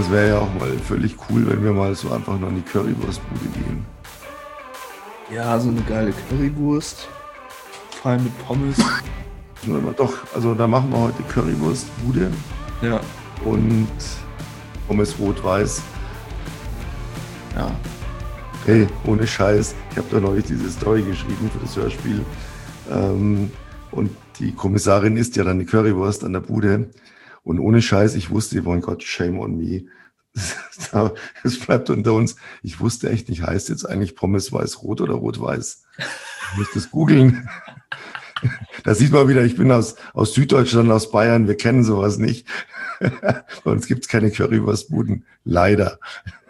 das wäre ja auch mal völlig cool, wenn wir mal so einfach noch in die Currywurstbude gehen. Ja, so eine geile Currywurst, vor allem mit Pommes. Doch, also da machen wir heute Currywurstbude Ja, und Pommes rot-weiß. ja. Hey, ohne Scheiß, ich habe da neulich diese Story geschrieben für das Hörspiel. Und die Kommissarin isst ja dann die Currywurst an der Bude. Und ohne Scheiß, ich wusste, mein Gott, shame on me. Es bleibt unter uns. Ich wusste echt nicht, heißt jetzt eigentlich Pommes weiß-rot oder rot-weiß? Ich muss das googeln. Da sieht man wieder, ich bin aus Süddeutschland, aus Bayern, wir kennen sowas nicht. Bei uns gibt es keine Currywurstbuden, leider.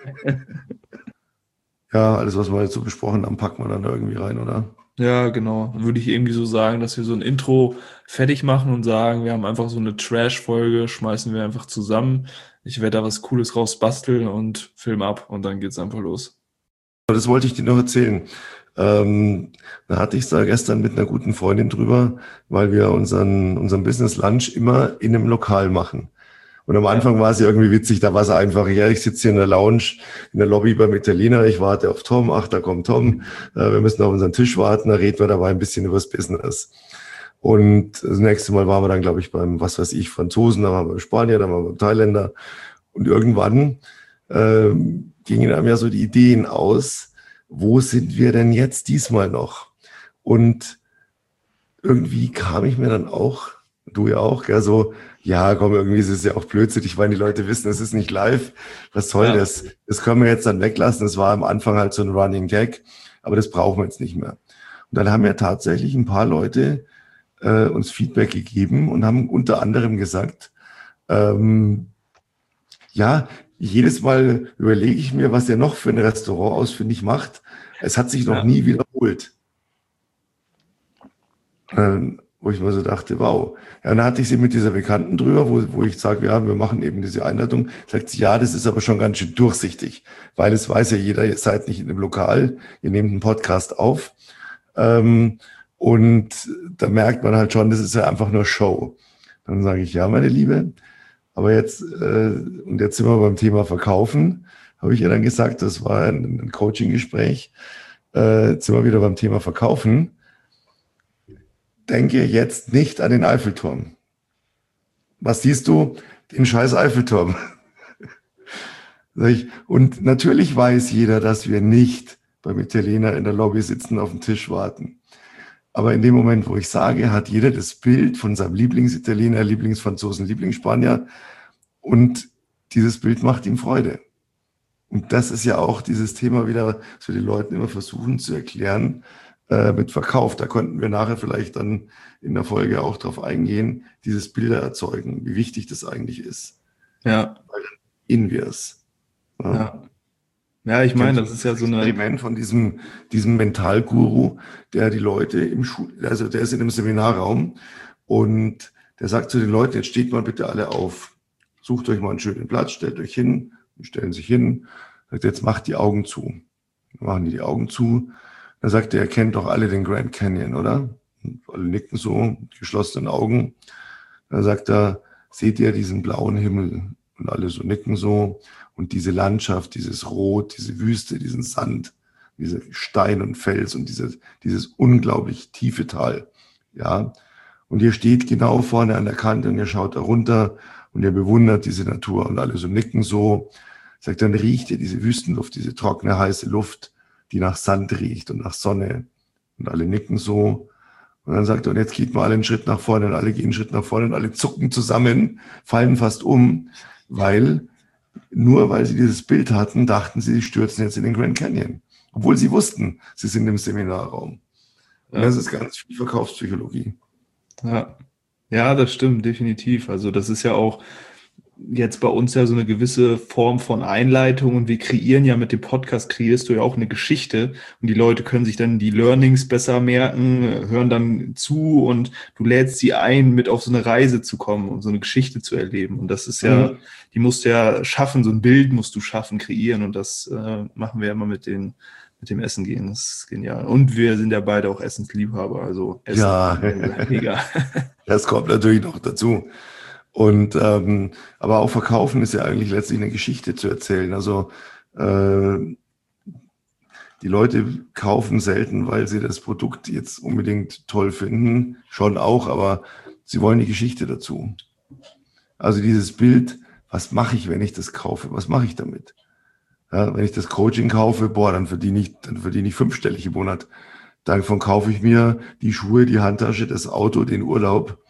Ja, alles, was wir jetzt so besprochen haben, packen wir dann da irgendwie rein, oder? Ja, genau. Dann würde ich irgendwie so sagen, dass wir so ein Intro fertig machen und sagen, wir haben einfach so eine Trash-Folge, schmeißen wir einfach zusammen. Ich werde da was Cooles raus basteln und film ab und dann geht's einfach los. Das wollte ich dir noch erzählen. Da hatte ich es da gestern mit einer guten Freundin drüber, weil wir unseren Business Lunch immer in einem Lokal machen. Und am Anfang war es ja irgendwie witzig, da war es einfach, ja, ich sitze hier in der Lounge, in der Lobby beim Italiener, ich warte auf Tom, ach, da kommt Tom, wir müssen auf unseren Tisch warten, da reden wir dabei ein bisschen über das Business. Und das nächste Mal waren wir dann, glaube ich, beim, was weiß ich, Franzosen, dann waren wir beim Spanier, dann waren wir beim Thailänder. Und irgendwann gingen einem ja so die Ideen aus, wo sind wir denn jetzt diesmal noch? Und irgendwie kam ich mir dann auch, du ja auch, gell, so, ja, komm, irgendwie ist es ja auch Blödsinn. Ich meine, die Leute wissen, es ist nicht live. Was soll das? Das können wir jetzt dann weglassen. Das war am Anfang halt so ein Running Gag, aber das brauchen wir jetzt nicht mehr. Und dann haben ja tatsächlich ein paar Leute uns Feedback gegeben und haben unter anderem gesagt, ja, jedes Mal überlege ich mir, was er noch für ein Restaurant ausfindig macht. Es hat sich noch nie wiederholt. Wo ich mir so dachte, wow. Ja, dann hatte ich sie mit dieser Bekannten drüber, wo ich sage, ja, wir machen eben diese Einladung. Sagt sie, ja, das ist aber schon ganz schön durchsichtig, weil es weiß ja jeder, ihr seid nicht in einem Lokal, ihr nehmt einen Podcast auf. Und da merkt man halt schon, das ist ja einfach nur Show. Dann sage ich, ja, meine Liebe, aber jetzt, und jetzt sind wir beim Thema Verkaufen, habe ich ihr dann gesagt, das war ein Coaching-Gespräch, jetzt sind wir wieder beim Thema Verkaufen. Denke jetzt nicht an den Eiffelturm. Was siehst du? Den scheiß Eiffelturm. Und natürlich weiß jeder, dass wir nicht beim Italiener in der Lobby sitzen, auf dem Tisch warten. Aber in dem Moment, wo ich sage, hat jeder das Bild von seinem Lieblingsitaliener, Lieblingsfranzosen, Lieblingsspanier und dieses Bild macht ihm Freude. Und das ist ja auch dieses Thema wieder, was wir den Leuten immer versuchen zu erklären, mit Verkauf. Da könnten wir nachher vielleicht dann in der Folge auch drauf eingehen, dieses Bilder erzeugen, wie wichtig das eigentlich ist. Ja. Weil dann sehen wir es. Ja. Ja, ich meine, das ist ja so eine... Experiment von diesem Mentalguru, der die Leute also der ist in einem Seminarraum und der sagt zu den Leuten, jetzt steht mal bitte alle auf. Sucht euch mal einen schönen Platz, stellt euch hin, stellen sich hin, sagt, jetzt macht die Augen zu. Dann machen die Augen zu. Dann sagt er, ihr kennt doch alle den Grand Canyon, oder? Und alle nicken so, mit geschlossenen Augen. Dann sagt er, seht ihr diesen blauen Himmel? Und alle so nicken so. Und diese Landschaft, dieses Rot, diese Wüste, diesen Sand, diese Stein und Fels und dieses unglaublich tiefe Tal. Ja. Und ihr steht genau vorne an der Kante und ihr schaut da runter und ihr bewundert diese Natur und alle so nicken so. Sagt, dann riecht ihr diese Wüstenluft, diese trockene, heiße Luft, die nach Sand riecht und nach Sonne. Und alle nicken so. Und dann sagt er, und jetzt geht mal alle einen Schritt nach vorne und alle gehen einen Schritt nach vorne und alle zucken zusammen, fallen fast um, weil sie dieses Bild hatten, dachten sie stürzen jetzt in den Grand Canyon. Obwohl sie wussten, sie sind im Seminarraum. Und das ist ganz viel Verkaufspsychologie. Ja, das stimmt, definitiv. Also das ist ja auch jetzt bei uns ja so eine gewisse Form von Einleitung und wir kreieren ja mit dem Podcast, kreierst du ja auch eine Geschichte und die Leute können sich dann die Learnings besser merken, hören dann zu und du lädst sie ein, mit auf so eine Reise zu kommen und so eine Geschichte zu erleben und das ist ja, die musst du ja schaffen, so ein Bild musst du schaffen, kreieren und das machen wir immer mit dem Essen gehen, das ist genial. Und wir sind ja beide auch Essensliebhaber, also Essen. Ja, mega. Das kommt natürlich noch dazu. Und aber auch verkaufen ist ja eigentlich letztlich eine Geschichte zu erzählen. Also die Leute kaufen selten, weil sie das Produkt jetzt unbedingt toll finden, schon auch, aber sie wollen die Geschichte dazu. Also dieses Bild, was mache ich, wenn ich das kaufe? Was mache ich damit? Ja, wenn ich das Coaching kaufe, dann verdiene ich fünfstellig im Monat. Davon kaufe ich mir die Schuhe, die Handtasche, das Auto, den Urlaub.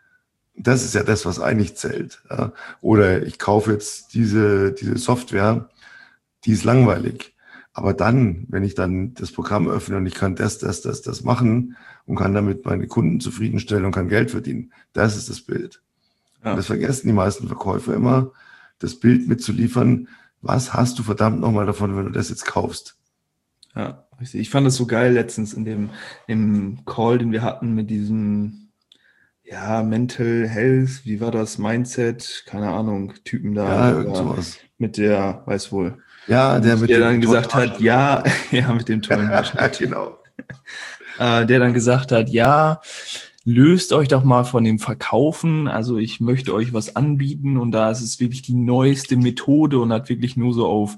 Das ist ja das, was eigentlich zählt. Ja. Oder ich kaufe jetzt diese Software, die ist langweilig. Aber dann, wenn ich dann das Programm öffne und ich kann das machen und kann damit meine Kunden zufriedenstellen und kann Geld verdienen, das ist das Bild. Ja. Und das vergessen die meisten Verkäufer immer, das Bild mitzuliefern. Was hast du verdammt nochmal davon, wenn du das jetzt kaufst? Ja, richtig. Ich fand das so geil letztens im Call, den wir hatten mit diesem, ja, Mental Health, wie war das, Mindset, keine Ahnung, Typen Ja, da, irgend sowas. mit der, weiß wohl, Ja, der mit der dem dann gesagt tollen hat, ja, ja, mit dem tollen Arsch. Genau. der dann gesagt hat, ja, löst euch doch mal von dem Verkaufen, also ich möchte euch was anbieten und da ist es wirklich die neueste Methode und hat wirklich nur so auf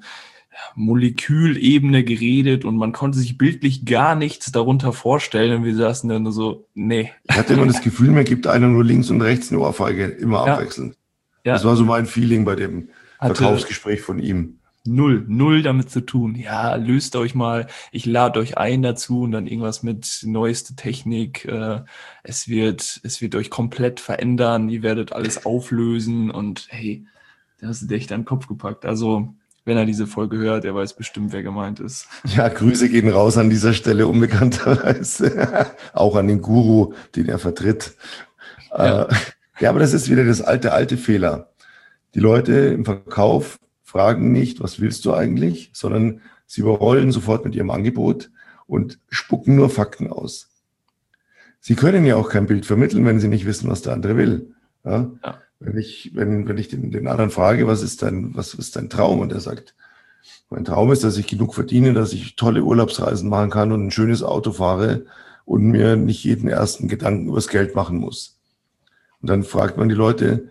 Molekülebene geredet und man konnte sich bildlich gar nichts darunter vorstellen und wir saßen dann nur so, nee. Ich hatte immer das Gefühl, mir gibt einer nur links und rechts eine Ohrfeige, immer Ja. abwechselnd. Ja, Das war so mein Feeling bei dem hatte Verkaufsgespräch von ihm. null damit zu tun. Ja, löst euch mal, ich lade euch ein dazu und dann irgendwas mit neueste Technik. Es wird euch komplett verändern, ihr werdet alles auflösen und hey, da hast du dir echt an den Kopf gepackt. Also, wenn er diese Folge hört, er weiß bestimmt, wer gemeint ist. Ja, Grüße gehen raus an dieser Stelle, unbekannterweise. Auch an den Guru, den er vertritt. Ja. Ja, aber das ist wieder das alte Fehler. Die Leute im Verkauf fragen nicht, was willst du eigentlich, sondern sie überrollen sofort mit ihrem Angebot und spucken nur Fakten aus. Sie können ja auch kein Bild vermitteln, wenn sie nicht wissen, was der andere will. Ja? Ja. Wenn ich den anderen frage, was ist dein Traum? Und er sagt, mein Traum ist, dass ich genug verdiene, dass ich tolle Urlaubsreisen machen kann und ein schönes Auto fahre und mir nicht jeden ersten Gedanken übers Geld machen muss. Und dann fragt man die Leute,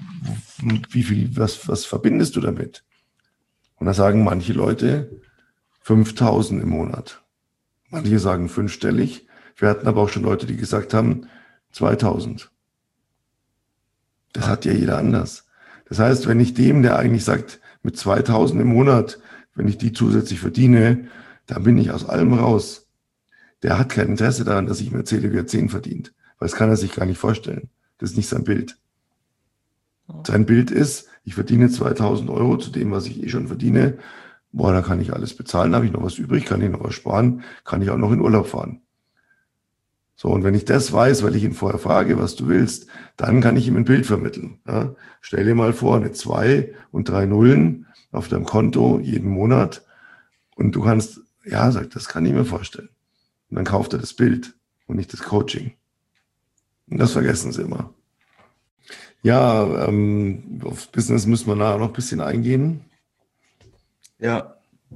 was verbindest du damit? Und da sagen manche Leute 5.000 im Monat. Manche sagen fünfstellig. Wir hatten aber auch schon Leute, die gesagt haben 2.000. Das hat ja jeder anders. Das heißt, wenn ich dem, der eigentlich sagt, mit 2.000 im Monat, wenn ich die zusätzlich verdiene, dann bin ich aus allem raus. Der hat kein Interesse daran, dass ich ihm erzähle, wie er 10 verdient. Weil das kann er sich gar nicht vorstellen. Das ist nicht sein Bild. Sein Bild ist, ich verdiene 2.000 Euro zu dem, was ich schon verdiene. Boah, da kann ich alles bezahlen, habe ich noch was übrig, kann ich noch was sparen, kann ich auch noch in Urlaub fahren. So, und wenn ich das weiß, weil ich ihn vorher frage, was du willst, dann kann ich ihm ein Bild vermitteln. Ja? Stell dir mal vor, eine 2 und 3 Nullen auf deinem Konto jeden Monat und du kannst, ja, sagt, das kann ich mir vorstellen. Und dann kauft er das Bild und nicht das Coaching. Und das vergessen sie immer. Ja, aufs Business müssen wir nachher noch ein bisschen eingehen. Ja.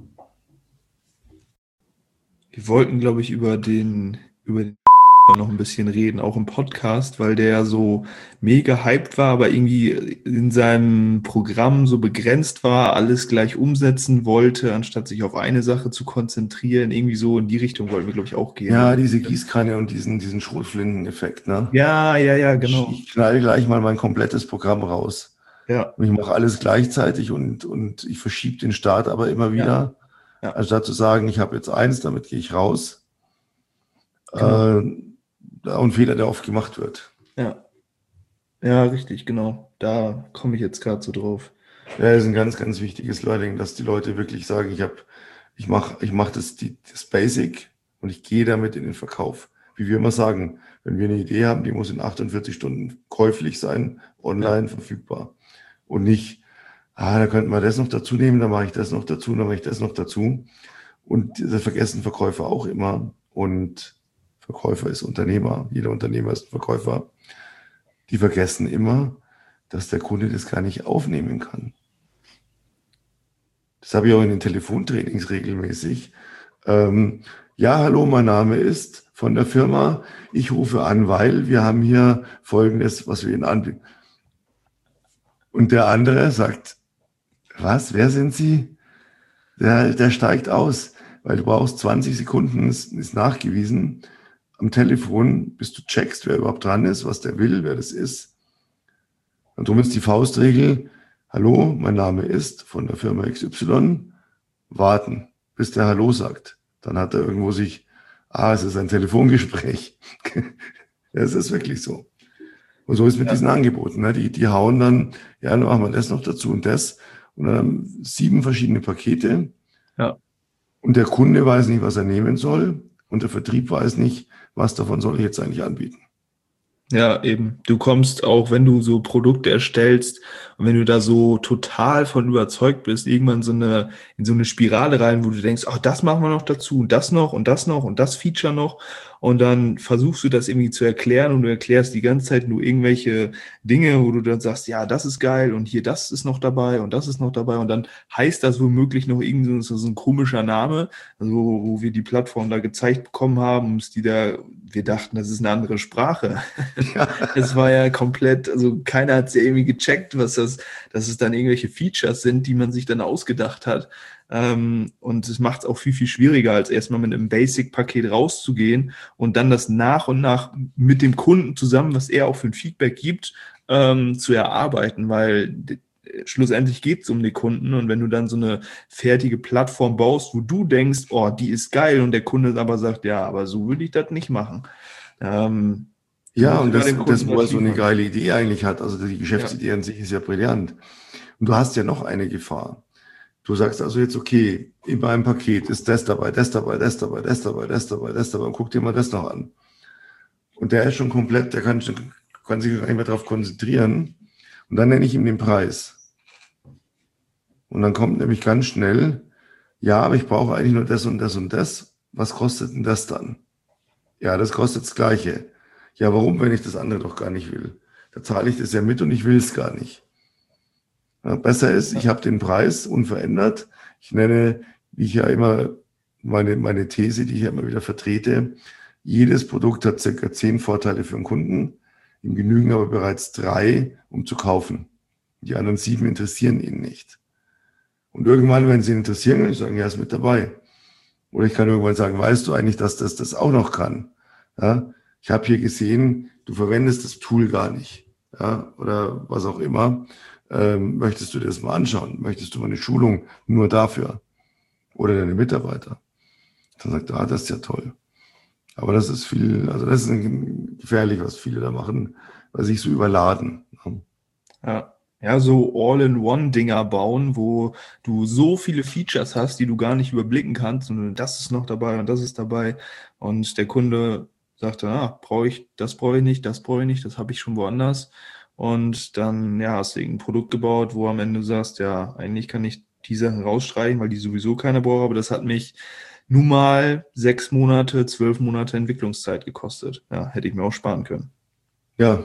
Wir wollten, glaube ich, über den noch ein bisschen reden, auch im Podcast, weil der so mega hyped war, aber irgendwie in seinem Programm so begrenzt war, alles gleich umsetzen wollte, anstatt sich auf eine Sache zu konzentrieren. Irgendwie so in die Richtung wollten wir, glaube ich, auch gehen. Ja, diese Gießkanne und diesen Schrotflinten-Effekt, ne? Ja, genau. Ich knall gleich mal mein komplettes Programm raus. Ja. Und ich mache alles gleichzeitig und ich verschiebe den Start aber immer wieder. Ja. Anstatt zu sagen, ich habe jetzt eins, damit gehe ich raus. Genau. Ein Fehler, der oft gemacht wird. Ja, richtig, genau. Da komme ich jetzt gerade so drauf. Ja, das ist ein ganz, ganz wichtiges Learning, dass die Leute wirklich sagen, ich mach das Basic und ich gehe damit in den Verkauf. Wie wir immer sagen, wenn wir eine Idee haben, die muss in 48 Stunden käuflich sein, online verfügbar. Und nicht, da könnten wir das noch dazu nehmen, dann mache ich das noch dazu, dann mache ich das noch dazu. Und das vergessen Verkäufer auch immer. Und Verkäufer ist Unternehmer, jeder Unternehmer ist ein Verkäufer. Die vergessen immer, dass der Kunde das gar nicht aufnehmen kann. Das habe ich auch in den Telefontrainings regelmäßig. Ja, hallo, mein Name ist von der Firma. Ich rufe an, weil wir haben hier Folgendes, was wir Ihnen anbieten. Und der andere sagt, was, wer sind Sie? Der steigt aus, weil du brauchst 20 Sekunden, ist nachgewiesen, am Telefon, bis du checkst, wer überhaupt dran ist, was der will, wer das ist. Und darum ist die Faustregel, hallo, mein Name ist von der Firma XY, warten, bis der Hallo sagt. Dann hat er irgendwo sich, es ist ein Telefongespräch. Es ist wirklich so. Und so ist mit diesen Angeboten. Ne? Die hauen dann, ja, dann machen wir das noch dazu und das. Und dann haben 7 verschiedene Pakete. Ja. Und der Kunde weiß nicht, was er nehmen soll. Und der Vertrieb weiß nicht, was davon soll ich jetzt eigentlich anbieten. Ja, eben. Du kommst auch, wenn du so Produkte erstellst und wenn du da so total von überzeugt bist, irgendwann in so eine Spirale rein, wo du denkst, ach, das machen wir noch dazu und das noch und das noch und das Feature noch. Und dann versuchst du das irgendwie zu erklären und du erklärst die ganze Zeit nur irgendwelche Dinge, wo du dann sagst, ja, das ist geil und hier das ist noch dabei und das ist noch dabei und dann heißt das womöglich noch irgendwie so ein komischer Name, also wo wir die Plattform da gezeigt bekommen haben, wir dachten, das ist eine andere Sprache. Ja. Es war ja komplett, also keiner hat es ja irgendwie gecheckt, dass es dann irgendwelche Features sind, die man sich dann ausgedacht hat. Und es macht es auch viel, viel schwieriger, als erstmal mit einem Basic-Paket rauszugehen und dann das nach und nach mit dem Kunden zusammen, was er auch für ein Feedback gibt, zu erarbeiten, weil schlussendlich geht es um die Kunden und wenn du dann so eine fertige Plattform baust, wo du denkst, oh, die ist geil und der Kunde aber sagt, ja, aber so würde ich das nicht machen. Ja, und das, wo er so eine geile Idee eigentlich hat, also die Geschäftsidee an sich ist ja brillant. Und du hast ja noch eine Gefahr. Du sagst also jetzt, okay, in meinem Paket ist das dabei, das dabei, das dabei, das dabei, das dabei, das dabei und guck dir mal das noch an. Und der ist schon komplett, der kann sich gar nicht mehr darauf konzentrieren. Und dann nenne ich ihm den Preis. Und dann kommt nämlich ganz schnell, ja, aber ich brauche eigentlich nur das und das und das. Was kostet denn das dann? Ja, das kostet das Gleiche. Ja, warum, wenn ich das andere doch gar nicht will? Da zahle ich das ja mit und ich will es gar nicht. Ja, besser ist, ich habe den Preis unverändert. Ich nenne, wie ich ja immer meine These, die ich ja immer wieder vertrete, jedes Produkt hat circa 10 Vorteile für den Kunden. Ihm genügen aber bereits 3, um zu kaufen. Die anderen 7 interessieren ihn nicht. Und irgendwann, wenn sie ihn interessieren, kann ich sagen, ja, ist mit dabei. Oder ich kann irgendwann sagen, weißt du eigentlich, dass das auch noch kann? Ja, ich habe hier gesehen, du verwendest das Tool gar nicht. Ja, oder was auch immer. Möchtest du dir das mal anschauen? Möchtest du mal eine Schulung nur dafür? Oder deine Mitarbeiter? Dann sagt er, das ist ja toll. Aber das ist das ist gefährlich, was viele da machen, weil sie sich so überladen. Ja, so All-in-One-Dinger bauen, wo du so viele Features hast, die du gar nicht überblicken kannst und das ist noch dabei und das ist dabei und der Kunde sagt dann, brauche ich nicht, das habe ich schon woanders. Und dann, ja, hast du ein Produkt gebaut, wo am Ende du sagst, ja, eigentlich kann ich die Sachen rausstreichen, weil die sowieso keiner braucht, aber das hat mich nun mal 6 Monate, 12 Monate Entwicklungszeit gekostet. Ja, hätte ich mir auch sparen können. Ja.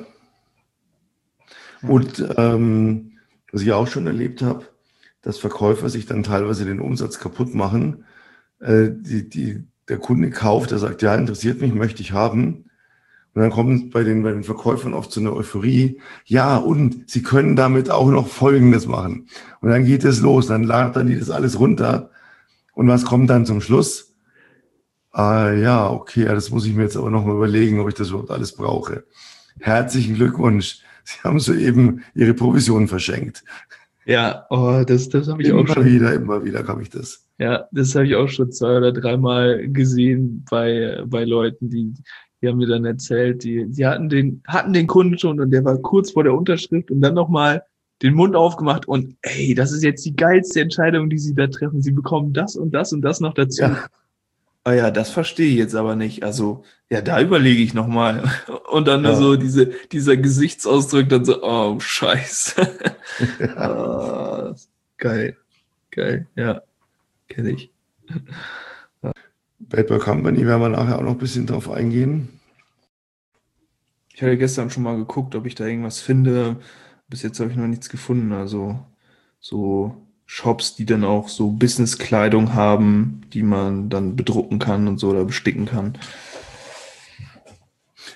Und was ich auch schon erlebt habe, dass Verkäufer sich dann teilweise den Umsatz kaputt machen. Der Kunde kauft, der sagt, ja, interessiert mich, möchte ich haben. Und dann kommt bei den Verkäufern oft so eine Euphorie. Ja, und sie können damit auch noch Folgendes machen. Und dann geht es los, dann laden die das alles runter. Und was kommt dann zum Schluss? Ja, okay, das muss ich mir jetzt aber noch mal überlegen, ob ich das überhaupt alles brauche. Herzlichen Glückwunsch. Sie haben soeben Ihre Provision verschenkt. Ja, das habe ich auch schon. Immer wieder habe ich das. Ja, das habe ich auch schon 2 oder 3 Mal gesehen bei Leuten, die haben mir dann erzählt, die hatten den Kunden schon und der war kurz vor der Unterschrift und dann nochmal den Mund aufgemacht und ey, das ist jetzt die geilste Entscheidung, die Sie da treffen. Sie bekommen das und das und das noch dazu. Ja. Ah ja, das verstehe ich jetzt aber nicht. Also, ja, da überlege ich nochmal. Und dann nur so dieser Gesichtsausdruck, dann so, oh, Scheiße. Ja. Geil, ja, kenne ich. Bad Boy Company werden wir nachher auch noch ein bisschen drauf eingehen. Ich hatte gestern schon mal geguckt, ob ich da irgendwas finde. Bis jetzt habe ich noch nichts gefunden. Also so Shops, die dann auch so Business-Kleidung haben, die man dann bedrucken kann und so oder besticken kann.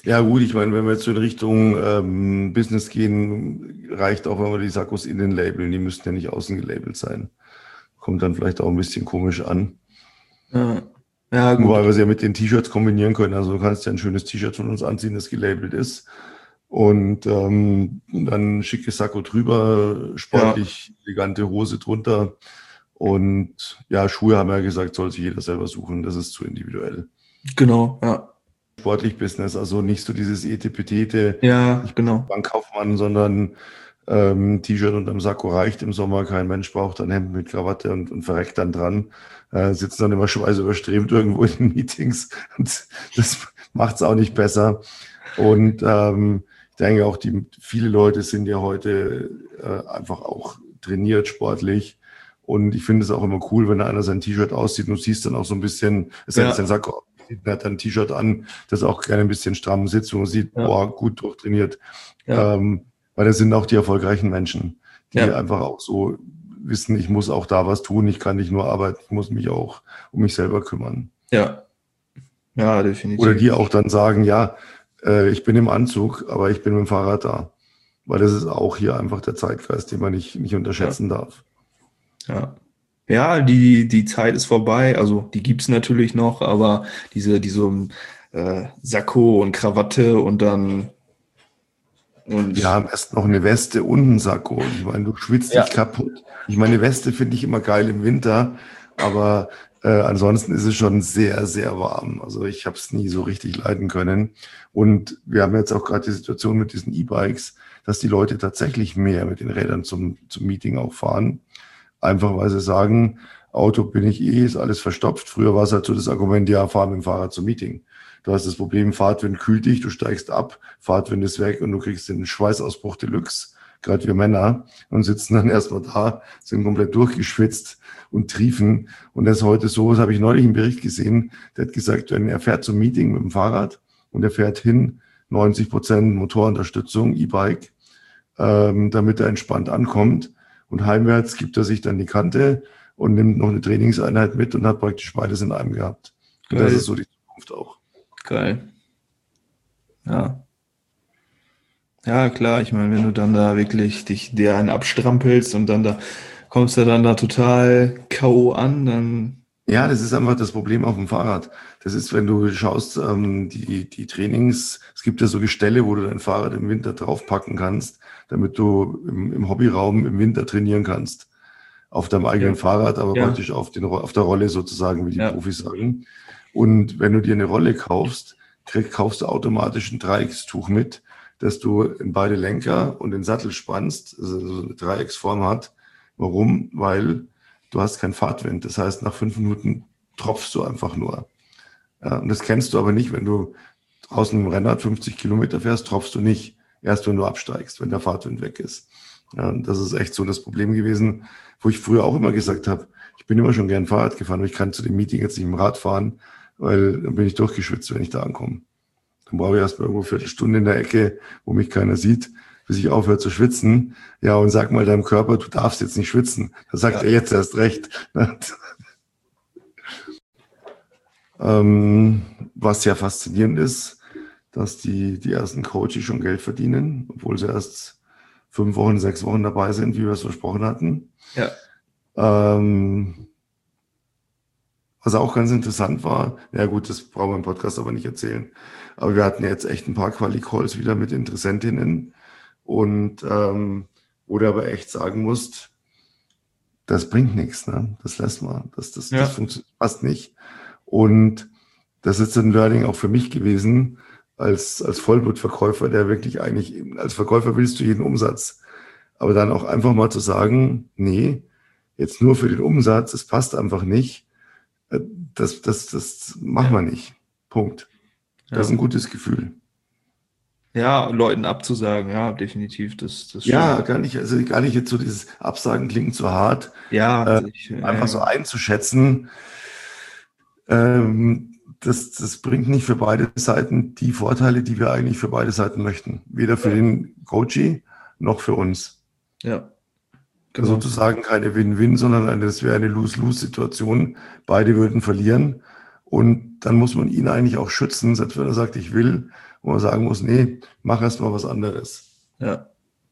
Ja gut, ich meine, wenn wir jetzt so in Richtung Business gehen, reicht auch, wenn wir die Sakkos innen labeln. Die müssten ja nicht außen gelabelt sein. Kommt dann vielleicht auch ein bisschen komisch an. Ja, ja gut. Wobei wir es ja mit den T-Shirts kombinieren können. Also du kannst ja ein schönes T-Shirt von uns anziehen, das gelabelt ist. Und dann schickes Sakko drüber, Ja, sportlich elegante Hose drunter. Und ja, Schuhe haben wir ja gesagt, soll sich jeder selber suchen. Das ist zu individuell. genau, ja. Sportlich Business, also nicht so dieses Etepetete, Ja, ich bin genau. Bankkaufmann, sondern T-Shirt unterm Sakko reicht im Sommer. Kein Mensch braucht ein Hemd mit Krawatte und verreckt dann dran. Sitzen dann immer schweißüberströmt irgendwo in den Meetings. Und das macht es auch nicht besser. Und ich denke auch, viele Leute sind ja heute einfach auch trainiert sportlich. Und ich finde es auch immer cool, wenn einer sein T-Shirt aussieht und du siehst dann auch so ein bisschen, es ist sein Ja, Sakko, er hat ein T-Shirt an, das auch gerne ein bisschen stramm sitzt, wo man sieht, ja, boah, gut durchtrainiert. ja, Ähm, weil das sind auch die erfolgreichen Menschen, die ja, einfach auch so wissen, ich muss auch da was tun, ich kann nicht nur arbeiten, ich muss mich auch um mich selber kümmern. ja, ja, Oder definitiv. die auch dann sagen, ja, ich bin im Anzug, aber ich bin mit dem Fahrrad da. Weil das ist auch hier einfach der Zeitgeist, den man nicht Ja, unterschätzen darf. ja. Ja, die Zeit ist vorbei. Also die gibt's natürlich noch, aber diese Sakko und Krawatte und dann Ja, und am besten noch eine Weste und einen Sakko. Ich meine, du schwitzt dich ja, kaputt. Ich meine, eine Weste finde ich immer geil im Winter, aber ansonsten ist es schon sehr, sehr warm. Also ich habe es nie so richtig leiden können. Und wir haben jetzt auch gerade die Situation mit diesen E-Bikes, dass die Leute tatsächlich mehr mit den Rädern zum Meeting auch fahren. Einfach weil sie sagen, Auto bin ich eh, ist alles verstopft. Früher war es halt so das Argument, ja, fahr mit dem Fahrrad zum Meeting. Du hast das Problem, Fahrtwind kühlt dich, du steigst ab, Fahrtwind ist weg und du kriegst den Schweißausbruch Deluxe, gerade wir Männer, und sitzen dann erstmal da, sind komplett durchgeschwitzt und triefen. Und das ist heute so, das habe ich neulich einen Bericht gesehen, der hat gesagt, wenn er fährt zum Meeting mit dem Fahrrad und er fährt hin, 90% Motorunterstützung, E-Bike, damit er entspannt ankommt. Und heimwärts gibt er sich dann die Kante und nimmt noch eine Trainingseinheit mit und hat praktisch beides in einem gehabt. Und das ist geil, so die Zukunft auch. geil. Ja. Ja, klar, ich meine, wenn du dann da wirklich dir einen abstrampelst und dann da kommst du dann da total K.O. an, dann Ja, das ist einfach das Problem auf dem Fahrrad. Das ist, wenn du schaust, die Trainings, es gibt ja so Gestelle, wo du dein Fahrrad im Winter draufpacken kannst, damit du im Hobbyraum im Winter trainieren kannst. Auf deinem eigenen ja, Fahrrad, aber ja, praktisch auf der Rolle sozusagen, wie die ja, Profis sagen. Und wenn du dir eine Rolle kaufst, kaufst du automatisch ein Dreieckstuch mit, dass du in beide Lenker und den Sattel spannst, also so eine Dreiecksform hat. Warum? Weil du hast keinen Fahrtwind. Das heißt, nach 5 Minuten tropfst du einfach nur. Ja, und das kennst du aber nicht, wenn du draußen im Rennrad 50 Kilometer fährst, tropfst du nicht. Erst wenn du absteigst, wenn der Fahrtwind weg ist. Ja, und das ist echt so das Problem gewesen, wo ich früher auch immer gesagt habe, ich bin immer schon gern Fahrrad gefahren, aber ich kann zu dem Meeting jetzt nicht im Rad fahren, weil dann bin ich durchgeschwitzt, wenn ich da ankomme. Dann brauche ich erstmal irgendwo eine Viertelstunde in der Ecke, wo mich keiner sieht, bis ich aufhöre zu schwitzen. Ja, und sag mal deinem Körper, du darfst jetzt nicht schwitzen. Da sagt ja, er jetzt erst recht. Was ja faszinierend ist, dass die ersten Coaches schon Geld verdienen, obwohl sie erst 5 Wochen, 6 Wochen dabei sind, wie wir es versprochen hatten. ja, Ähm, was auch ganz interessant war, ja gut, das brauchen wir im Podcast aber nicht erzählen, aber wir hatten jetzt echt ein paar Quali-Calls wieder mit Interessentinnen und wo du aber echt sagen musst, das bringt nichts, ne? Das lässt man, das ja, funktioniert fast nicht. Und das ist ein Learning auch für mich gewesen, als Vollblutverkäufer, der wirklich eigentlich, als Verkäufer willst du jeden Umsatz. Aber dann auch einfach mal zu sagen, nee, jetzt nur für den Umsatz, es passt einfach nicht, äh, das machen wir ja, nicht. Punkt. Das ist ja. ein gutes Gefühl. Ja, Leuten abzusagen, ja, definitiv, das Ja, stimmt. gar nicht jetzt so dieses Absagen klingt zu hart, Ja, einfach so einzuschätzen, das bringt nicht für beide Seiten die Vorteile, die wir eigentlich für beide Seiten möchten. Weder für ja, den Coachee noch für uns. ja, genau. Sozusagen keine Win-Win, sondern das wäre eine Lose-Lose-Situation. Beide würden verlieren. Und dann muss man ihn eigentlich auch schützen, selbst wenn er sagt, ich will, wo man sagen muss, nee, mach erst mal was anderes. Ja.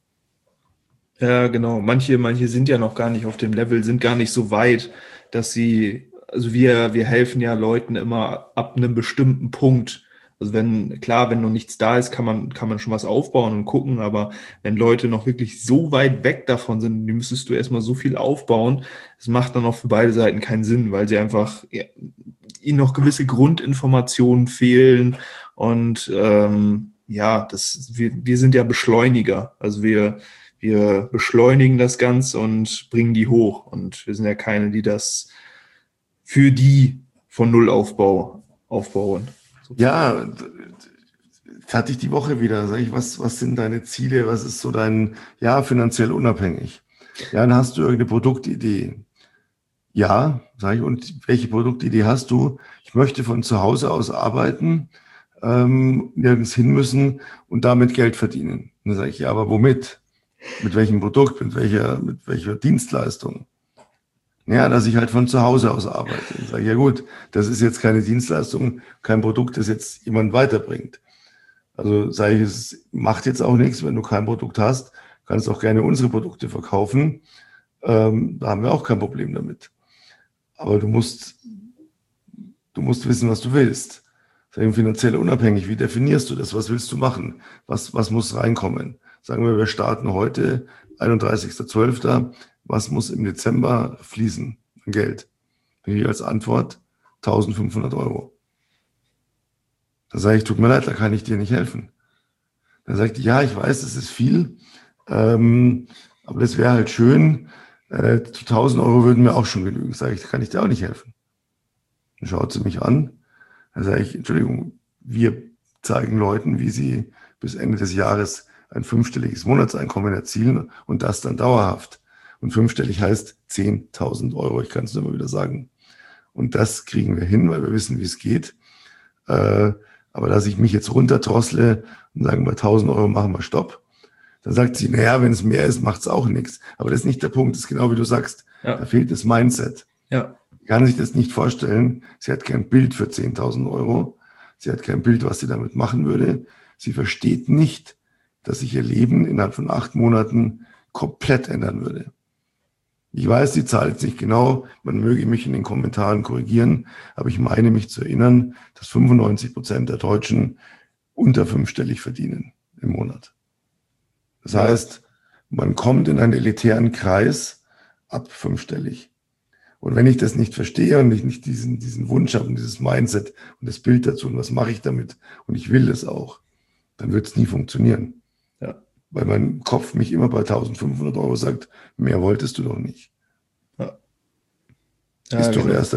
Ja, genau. Manche sind ja noch gar nicht auf dem Level, sind gar nicht so weit, dass sie, also wir helfen ja Leuten immer ab einem bestimmten Punkt. Also wenn noch nichts da ist, kann man schon was aufbauen und gucken, aber wenn Leute noch wirklich so weit weg davon sind, die müsstest du erstmal so viel aufbauen, es macht dann auch für beide Seiten keinen Sinn, weil sie einfach, ja, ihnen noch gewisse Grundinformationen fehlen und ja, wir sind ja Beschleuniger. Also wir beschleunigen das Ganze und bringen die hoch. Und wir sind ja keine, die das für die von Null aufbauen. Ja, das hatte ich die Woche wieder. Sag ich, was sind deine Ziele? Was ist so dein, ja, finanziell unabhängig? Ja, dann hast du irgendeine Produktidee. Ja, sage ich, und welche Produktidee hast du? Ich möchte von zu Hause aus arbeiten, nirgends hin müssen und damit Geld verdienen. Und dann sage ich, ja, aber womit? Mit welchem Produkt? Mit welcher Dienstleistung? Ja, dass ich halt von zu Hause aus arbeite. Ich sage, ja gut, das ist jetzt keine Dienstleistung, kein Produkt, das jetzt jemand weiterbringt. Also sage ich, es macht jetzt auch nichts, wenn du kein Produkt hast, kannst auch gerne unsere Produkte verkaufen. Da haben wir auch kein Problem damit. Aber du musst wissen, was du willst. Sag ich, finanziell unabhängig, wie definierst du das? Was willst du machen? Was muss reinkommen? Sagen wir starten heute, 31.12. Was muss im Dezember fließen an Geld? Hier als Antwort 1.500 Euro. Da sage ich, tut mir leid, da kann ich dir nicht helfen. Dann sagt die, ja, ich weiß, das ist viel, aber das wäre halt schön. 1.000 Euro würden mir auch schon genügen. Sage ich, da kann ich dir auch nicht helfen. Dann schaut sie mich an. Dann sage ich, Entschuldigung, wir zeigen Leuten, wie sie bis Ende des Jahres ein 5-stelliges Monatseinkommen erzielen und das dann dauerhaft. Und 5-stellig heißt 10.000 Euro. Ich kann es nur mal wieder sagen. Und das kriegen wir hin, weil wir wissen, wie es geht. Aber dass ich mich jetzt runterdrossle und sagen, bei 1.000 Euro machen wir Stopp. Dann sagt sie, naja, wenn es mehr ist, macht es auch nichts. Aber das ist nicht der Punkt, das ist genau wie du sagst. Ja. Da fehlt das Mindset. Ja. Sie kann sich das nicht vorstellen. Sie hat kein Bild für 10.000 Euro. Sie hat kein Bild, was sie damit machen würde. Sie versteht nicht, dass sich ihr Leben innerhalb von 8 Monaten komplett ändern würde. Ich weiß, die Zahl ist nicht genau, man möge mich in den Kommentaren korrigieren, aber ich meine mich zu erinnern, dass 95% der Deutschen unter 5-stellig verdienen im Monat. Das heißt, man kommt in einen elitären Kreis ab 5-stellig. Und wenn ich das nicht verstehe und ich nicht diesen Wunsch habe und dieses Mindset und das Bild dazu und was mache ich damit und ich will es auch, dann wird es nie funktionieren. Ja. Weil mein Kopf mich immer bei 1.500 Euro sagt, mehr wolltest du doch nicht. Ja. Ja, ist doch erst die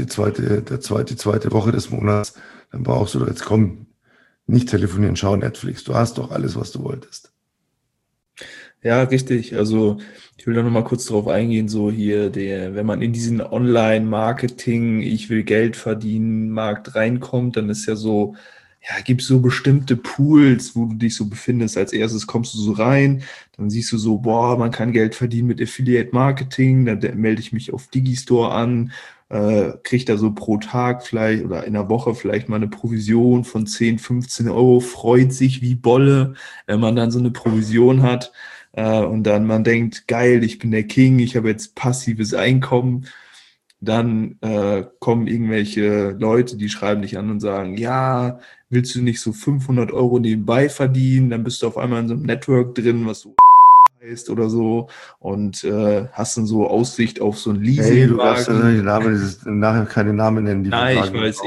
zweite Woche des Monats, dann brauchst du doch jetzt, komm, nicht telefonieren, schau Netflix, du hast doch alles, was du wolltest. Ja, richtig. Also ich will da noch mal kurz drauf eingehen, so hier, wenn man in diesen Online-Marketing, ich will Geld verdienen, Markt reinkommt, dann ist ja so, ja, gibt es so bestimmte Pools, wo du dich so befindest. Als erstes kommst du so rein, dann siehst du so, boah, man kann Geld verdienen mit Affiliate-Marketing, dann melde ich mich auf Digistore an, kriege da so pro Tag vielleicht oder in der Woche vielleicht mal eine Provision von 10, 15 Euro, freut sich wie Bolle, wenn man dann so eine Provision hat. Und dann man denkt, geil, ich bin der King, ich habe jetzt passives Einkommen. Dann kommen irgendwelche Leute, die schreiben dich an und sagen, ja, willst du nicht so 500 Euro nebenbei verdienen? Dann bist du auf einmal in so einem Network drin, was so heißt oder so und hast dann so Aussicht auf so ein Leasing. Hey, du darfst ja nachher keine Namen nennen, die Nein, ich weiß.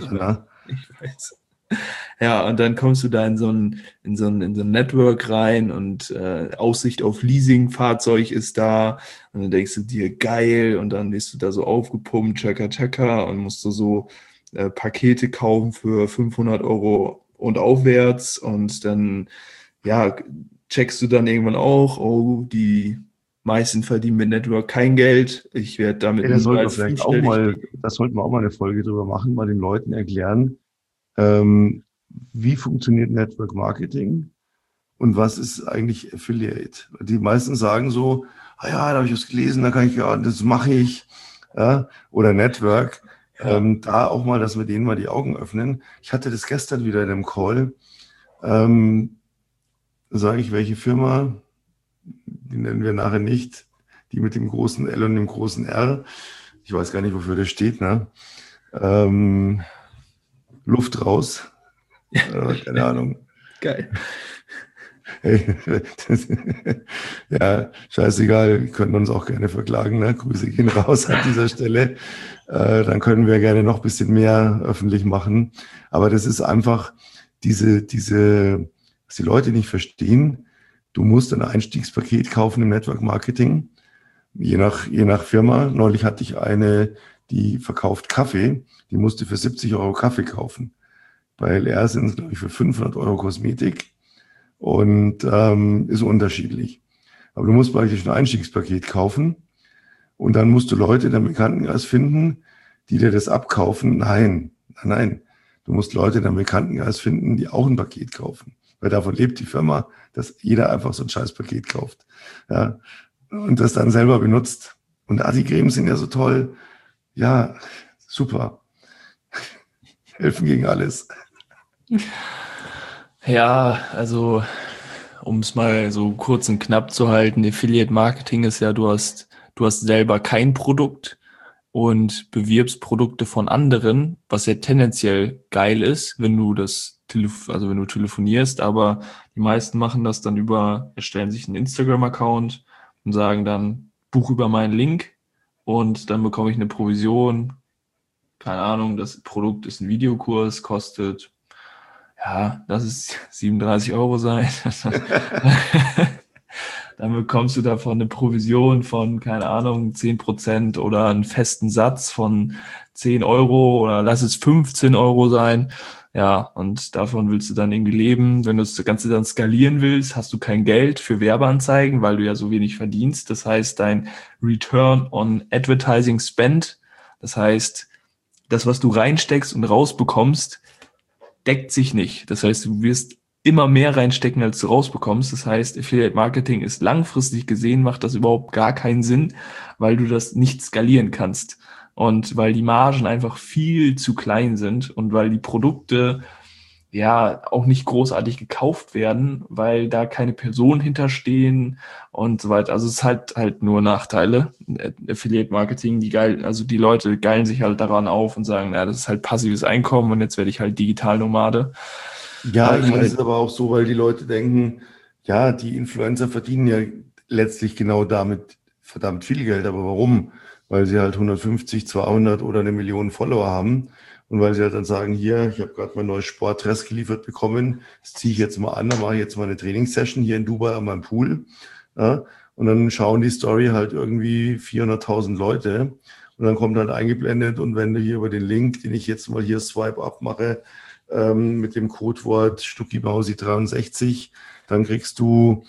Ja, und dann kommst du da in so ein Network rein und Aussicht auf Leasing-Fahrzeug ist da und dann denkst du dir, geil, und dann bist du da so aufgepumpt, tschakka, und musst du so Pakete kaufen für 500 Euro und aufwärts und dann, ja, checkst du dann irgendwann auch, oh, die meisten verdienen mit Network kein Geld, ich werde damit das sollten wir auch mal eine Folge drüber machen, mal den Leuten erklären, wie funktioniert Network Marketing und was ist eigentlich Affiliate? Die meisten sagen so, ah ja, da habe ich was gelesen, da kann ich, ja, das mache ich, ja, oder Network. Ja. Da auch mal, dass wir denen mal die Augen öffnen. Ich hatte das gestern wieder in einem Call. Ähm, Sage ich, welche Firma, die nennen wir nachher nicht, die mit dem großen L und dem großen R. Ich weiß gar nicht, wofür das steht, ne? Ähm, Luft raus. Keine Ahnung. Geil. Hey, ja, scheißegal, wir können uns auch gerne verklagen. Ne? Grüße gehen raus an dieser Stelle. Dann können wir gerne noch ein bisschen mehr öffentlich machen. Aber das ist einfach was die Leute nicht verstehen. Du musst ein Einstiegspaket kaufen im Network Marketing, je nach Firma. Neulich hatte ich eine, die verkauft Kaffee. Die musste für 70 Euro Kaffee kaufen. Bei LR sind es, glaube ich, für 500 Euro Kosmetik. Und ist unterschiedlich. Aber du musst praktisch ein Einstiegspaket kaufen und dann musst du Leute in deinem Bekanntenkreis finden, die dir das abkaufen. Nein. Du musst Leute in deinem Bekanntenkreis finden, die auch ein Paket kaufen. Weil davon lebt die Firma, dass jeder einfach so ein scheiß Paket kauft. Ja, und das dann selber benutzt. Und die Cremes sind ja so toll. Ja, super. Helfen gegen alles. Ja, also um es mal so kurz und knapp zu halten, Affiliate Marketing ist ja, du hast selber kein Produkt und bewirbst Produkte von anderen, was ja tendenziell geil ist, wenn du wenn du telefonierst, aber die meisten machen das dann erstellen sich einen Instagram-Account und sagen dann, buch über meinen Link und dann bekomme ich eine Provision. Keine Ahnung, das Produkt ist ein Videokurs, kostet, ja, lass es 37 Euro sein. Dann bekommst du davon eine Provision von, keine Ahnung, 10% oder einen festen Satz von 10 Euro oder lass es 15 Euro sein. Ja, und davon willst du dann irgendwie leben. Wenn du das Ganze dann skalieren willst, hast du kein Geld für Werbeanzeigen, weil du ja so wenig verdienst. Das heißt, dein Return on Advertising Spend, das heißt, das, was du reinsteckst und rausbekommst, deckt sich nicht. Das heißt, du wirst immer mehr reinstecken, als du rausbekommst. Das heißt, Affiliate Marketing ist langfristig gesehen, macht das überhaupt gar keinen Sinn, weil du das nicht skalieren kannst. Und weil die Margen einfach viel zu klein sind und weil die Produkte ja auch nicht großartig gekauft werden, weil da keine Personen hinterstehen und so weiter. Also es hat halt nur Nachteile. Affiliate Marketing, also die Leute geilen sich halt daran auf und sagen, ja, das ist halt passives Einkommen und jetzt werde ich halt Digitalnomade. Ja, Weil ich meine, es halt, ist aber auch so, weil die Leute denken, ja, die Influencer verdienen ja letztlich genau damit verdammt viel Geld. Aber warum? Weil sie halt 150, 200 oder 1 Million Follower haben. Und weil sie halt dann sagen, hier, ich habe gerade mein neues Sportdress geliefert bekommen, das ziehe ich jetzt mal an, dann mache ich jetzt mal eine Trainingssession hier in Dubai an meinem Pool. Ja, und dann schauen die Story halt irgendwie 400.000 Leute. Und dann kommt halt eingeblendet, und wenn du hier über den Link, den ich jetzt mal hier Swipe up mache, mit dem Codewort StuckiBausi63, dann kriegst du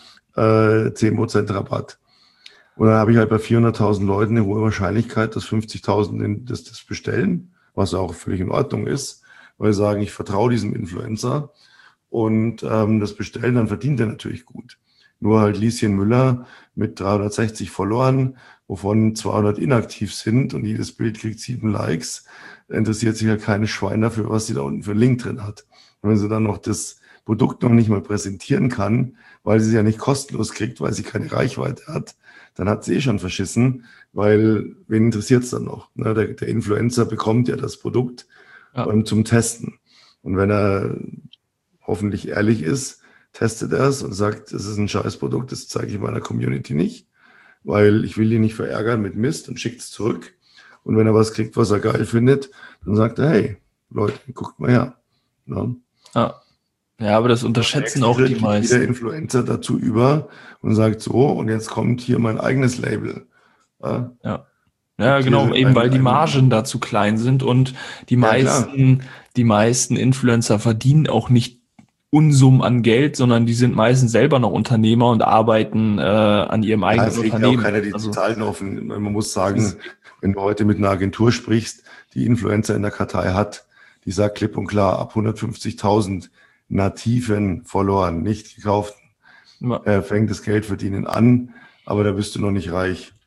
10% Rabatt. Und dann habe ich halt bei 400.000 Leuten eine hohe Wahrscheinlichkeit, dass 50.000 das bestellen, was auch völlig in Ordnung ist, weil sie sagen, ich vertraue diesem Influencer und das bestellen, dann verdient er natürlich gut. Nur halt Lieschen Müller mit 360 Followern, wovon 200 inaktiv sind und jedes Bild kriegt 7 Likes, interessiert sich ja keine Schwein dafür, was sie da unten für einen Link drin hat. Und wenn sie dann noch das Produkt noch nicht mal präsentieren kann, weil sie es ja nicht kostenlos kriegt, weil sie keine Reichweite hat, dann hat sie eh schon verschissen, weil wen interessiert es dann noch? Ne? Der Influencer bekommt ja das Produkt ja, zum Testen. Und wenn er hoffentlich ehrlich ist, testet er es und sagt, das ist ein Scheißprodukt, das zeige ich meiner Community nicht, weil ich will ihn nicht verärgern mit Mist, und schickt es zurück. Und wenn er was kriegt, was er geil findet, dann sagt er, hey, Leute, guckt mal her. Ja. ja. Ja, aber das Im unterschätzen nächsten auch die Schritt geht jeder meisten. Influencer dazu über und sagt so, und jetzt kommt hier mein eigenes Label. Ja. Ja. Ja, Gibt genau, hier eben weil die Margen da zu klein sind und die ja klar, meisten, die meisten Influencer verdienen auch nicht Unsummen an Geld, sondern die sind meistens selber noch Unternehmer und arbeiten an ihrem ja, eigenen es legt ja auch Unternehmen. keiner die Also Zahlen offen. Man muss das sagen, ist, wenn du heute mit einer Agentur sprichst, die Influencer in der Kartei hat, die sagt klipp und klar, ab 150.000 nativen Followern, nicht gekauften, ja, fängt das Geldverdienen an, aber da bist du noch nicht reich.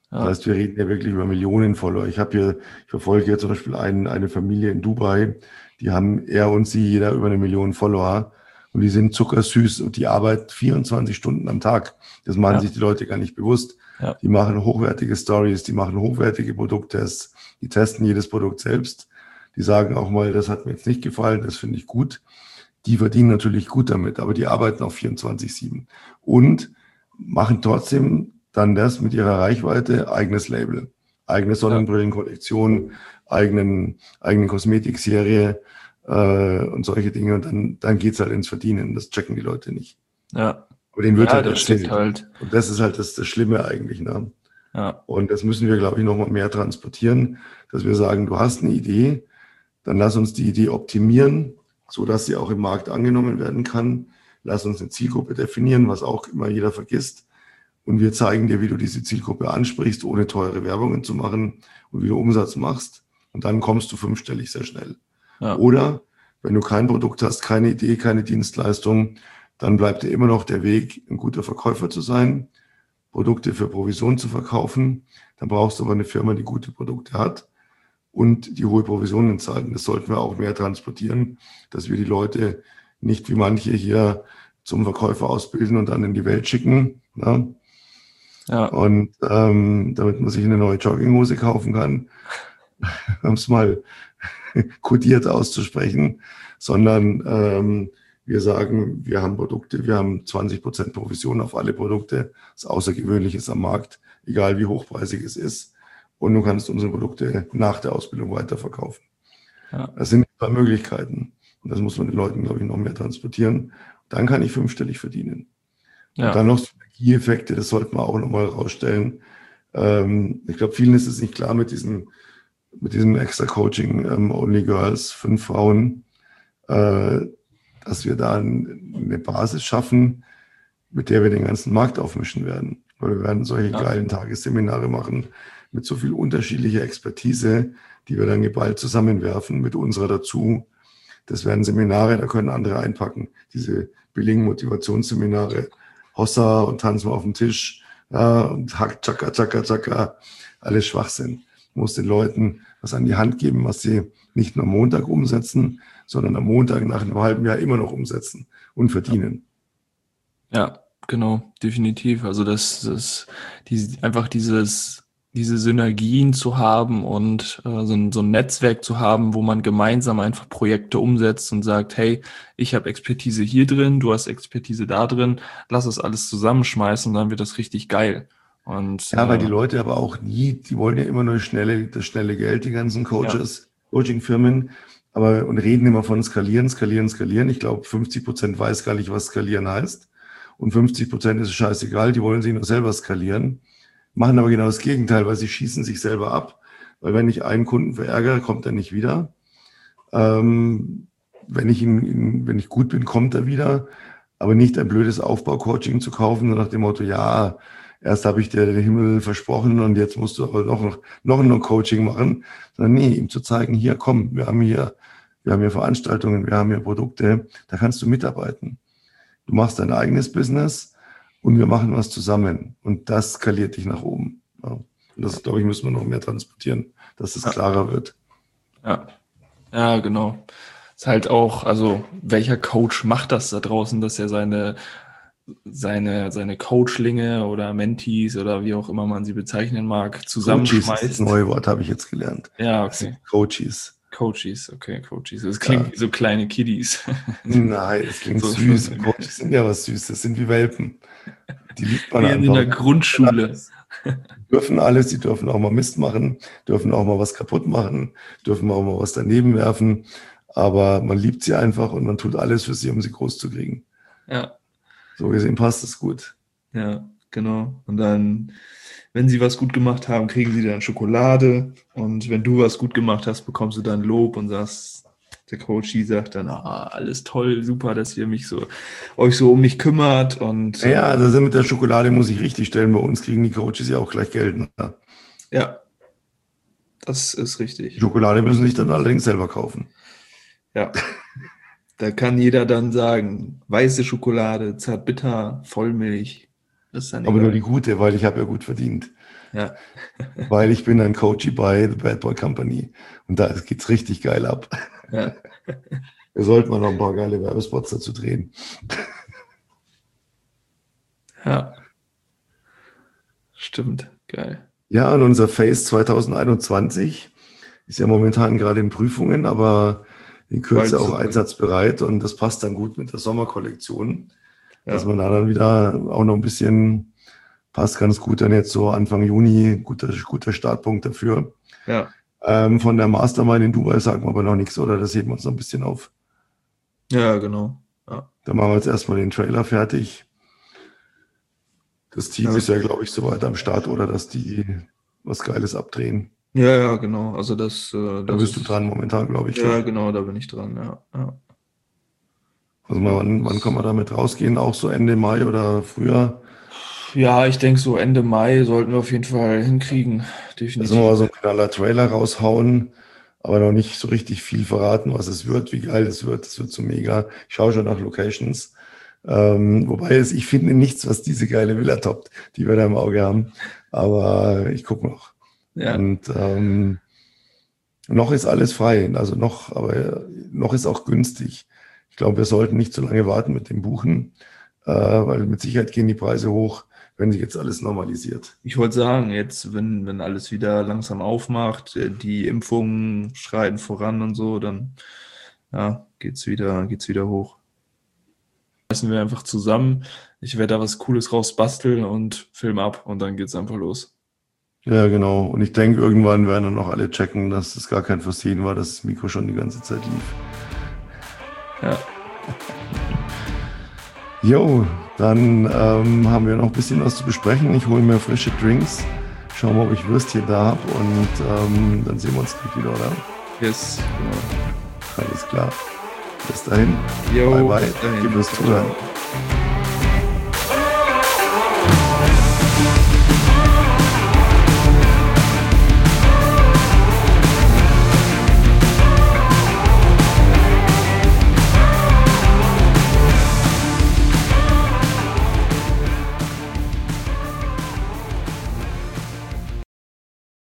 Das heißt, wir reden ja wirklich über Millionen Follower. Ich verfolge hier zum Beispiel eine Familie in Dubai, die haben er und sie jeder über 1 Million Follower und die sind zuckersüß und die arbeiten 24 Stunden am Tag. Das machen sich die Leute gar nicht bewusst. Ja. Die machen hochwertige Stories, die machen hochwertige Produkttests, die testen jedes Produkt selbst. Die sagen auch mal, das hat mir jetzt nicht gefallen, das finde ich gut. Die verdienen natürlich gut damit, aber die arbeiten auch 24/7 und machen trotzdem dann das mit ihrer Reichweite, eigenes Label, eigene Sonnenbrillenkollektion, eigene Kosmetikserie und solche Dinge. Und dann geht's halt ins Verdienen. Das checken die Leute nicht. Ja. Aber denen wird Ja, halt das erzählt. stimmt halt. Und das ist halt das Schlimme eigentlich. Ne? Ja. Und das müssen wir, glaube ich, noch mal mehr transportieren, dass wir sagen, du hast eine Idee, dann lass uns die Idee optimieren, so dass sie auch im Markt angenommen werden kann. Lass uns eine Zielgruppe definieren, was auch immer jeder vergisst. Und wir zeigen dir, wie du diese Zielgruppe ansprichst, ohne teure Werbungen zu machen und wie du Umsatz machst. Und dann kommst du 5-stellig sehr schnell. Ja. Oder wenn du kein Produkt hast, keine Idee, keine Dienstleistung, dann bleibt dir immer noch der Weg, ein guter Verkäufer zu sein, Produkte für Provision zu verkaufen. Dann brauchst du aber eine Firma, die gute Produkte hat und die hohe Provisionen zahlen. Das sollten wir auch mehr transportieren, dass wir die Leute nicht wie manche hier zum Verkäufer ausbilden und dann in die Welt schicken. Ne? Ja. Und damit man sich eine neue Jogginghose kaufen kann, um es mal kodiert auszusprechen, sondern wir sagen, wir haben Produkte, wir haben 20% Provision auf alle Produkte, das Außergewöhnliches am Markt, egal wie hochpreisig es ist. Und du kannst unsere Produkte nach der Ausbildung weiterverkaufen. Ja. Das sind 2 Möglichkeiten. Und das muss man den Leuten, glaube ich, noch mehr transportieren. Dann kann ich 5-stellig verdienen. Ja. Und dann noch Synergieeffekte, das sollten wir auch nochmal rausstellen. Ich glaube, vielen ist es nicht klar mit diesem extra Coaching, Only Girls, 5 Frauen, dass wir da eine Basis schaffen, mit der wir den ganzen Markt aufmischen werden. Weil wir werden solche geilen Tagesseminare machen mit so viel unterschiedlicher Expertise, die wir dann geballt zusammenwerfen mit unserer dazu. Das werden Seminare, da können andere einpacken. Diese billigen Motivationsseminare, Hossa und tanzen wir auf dem Tisch, ja, und Hack, Chaka, Chaka, Chaka, alles Schwachsinn. Du musst den Leuten was an die Hand geben, was sie nicht nur am Montag umsetzen, sondern am Montag nach einem halben Jahr immer noch umsetzen und verdienen. Ja, genau, definitiv. Also einfach diese Synergien zu haben und so ein Netzwerk zu haben, wo man gemeinsam einfach Projekte umsetzt und sagt, hey, ich habe Expertise hier drin, du hast Expertise da drin, lass das alles zusammenschmeißen und dann wird das richtig geil. Und, ja, weil die Leute aber auch die wollen ja immer nur das schnelle Geld, die ganzen Coaches, Coaching-Firmen, und reden immer von Skalieren, Skalieren, Skalieren. Ich glaube, 50% weiß gar nicht, was Skalieren heißt. Und 50% ist scheißegal, die wollen sich nur selber skalieren, machen aber genau das Gegenteil, weil sie schießen sich selber ab. Weil wenn ich einen Kunden verärgere, kommt er nicht wieder. Wenn ich gut bin, kommt er wieder. Aber nicht ein blödes Aufbau-Coaching zu kaufen, nur nach dem Motto, ja, erst habe ich dir den Himmel versprochen und jetzt musst du aber noch ein Coaching machen. Sondern nee, ihm zu zeigen, hier, komm, wir haben hier Veranstaltungen, wir haben hier Produkte, da kannst du mitarbeiten. Du machst dein eigenes Business und wir machen was zusammen. Und das skaliert dich nach oben. Ja. Und das, glaube ich, müssen wir noch mehr transportieren, dass es klarer wird. Ja, genau. Ist halt auch, also welcher Coach macht das da draußen, dass er seine Coachlinge oder Mentees oder wie auch immer man sie bezeichnen mag, zusammenschmeißt. Coaches ist das neue Wort, habe ich jetzt gelernt. Ja, okay. Das sind Coaches. Coaches. Das klingt wie so kleine Kiddies. Nein, das klingt So süß. Coaches sind ja was Süßes, das sind wie Welpen. Die liebt man wie einfach. in der Grundschule. Die dürfen alles, die dürfen auch mal Mist machen, dürfen auch mal was kaputt machen, dürfen auch mal was daneben werfen. Aber man liebt sie einfach und man tut alles für sie, um sie groß zu kriegen. Ja. So gesehen passt es gut. Ja, genau. Und dann, wenn sie was gut gemacht haben, kriegen sie dann Schokolade. Und wenn du was gut gemacht hast, bekommst du dann Lob und sagst, der Coachie sagt dann, alles toll, super, dass ihr euch so um mich kümmert. Und ja, also mit der Schokolade muss ich richtig stellen. Bei uns kriegen die Coaches ja auch gleich Geld. Ne? Ja, das ist richtig. Die Schokolade müssen sich dann allerdings selber kaufen. Ja, da kann jeder dann sagen, weiße Schokolade, zartbitter, Vollmilch. Das ist dann Aber egal. nur die gute, weil ich habe ja gut verdient. Ja. weil ich bin ein Coachy bei The Bad Boy Company und da geht's richtig geil ab. Ja. Wir sollten mal noch ein paar geile Werbespots dazu drehen. Ja. Stimmt. Geil. Ja, und unser Face 2021 ist ja momentan gerade in Prüfungen, aber in Kürze auch einsatzbereit und das passt dann gut mit der Sommerkollektion, dass man da dann wieder auch noch ein bisschen, passt ganz gut dann jetzt so Anfang Juni, guter Startpunkt dafür. Ja. Von der Mastermind in Dubai sagen wir aber noch nichts, oder? Das heben wir uns noch ein bisschen auf. Ja, genau. Ja. Dann machen wir jetzt erstmal den Trailer fertig. Das Team ist ja, glaube ich, soweit am Start, oder dass die was Geiles abdrehen. Ja, genau. Also da bist du dran momentan, glaube ich. Ja, genau, da bin ich dran, ja. Also wann kann man damit rausgehen? Auch so Ende Mai oder früher? Ja, ich denke so Ende Mai sollten wir auf jeden Fall hinkriegen. Definitiv. Also mal so ein knaller Trailer raushauen, aber noch nicht so richtig viel verraten, was es wird, wie geil es wird. Es wird so mega. Ich schaue schon nach Locations. Wobei ich finde nichts, was diese geile Villa toppt, die wir da im Auge haben. Aber ich gucke noch. Ja. Und noch ist alles frei. Also noch ist auch günstig. Ich glaube, wir sollten nicht so lange warten mit dem Buchen, weil mit Sicherheit gehen die Preise hoch, wenn sich jetzt alles normalisiert. Ich wollte sagen, jetzt, wenn alles wieder langsam aufmacht, die Impfungen schreiten voran und so, dann geht's wieder hoch. Messen wir einfach zusammen. Ich werde da was Cooles rausbasteln und film ab und dann geht's einfach los. Ja, genau. Und ich denke, irgendwann werden dann noch alle checken, dass es gar kein Versehen war, dass das Mikro schon die ganze Zeit lief. Ja. Jo, dann haben wir noch ein bisschen was zu besprechen. Ich hole mir frische Drinks, schauen mal, ob ich Würstchen da habe und dann sehen wir uns gleich wieder, oder? Yes, genau. Alles klar. Bis dahin. Jo, bye bye. bis dahin. Gib es zuhören.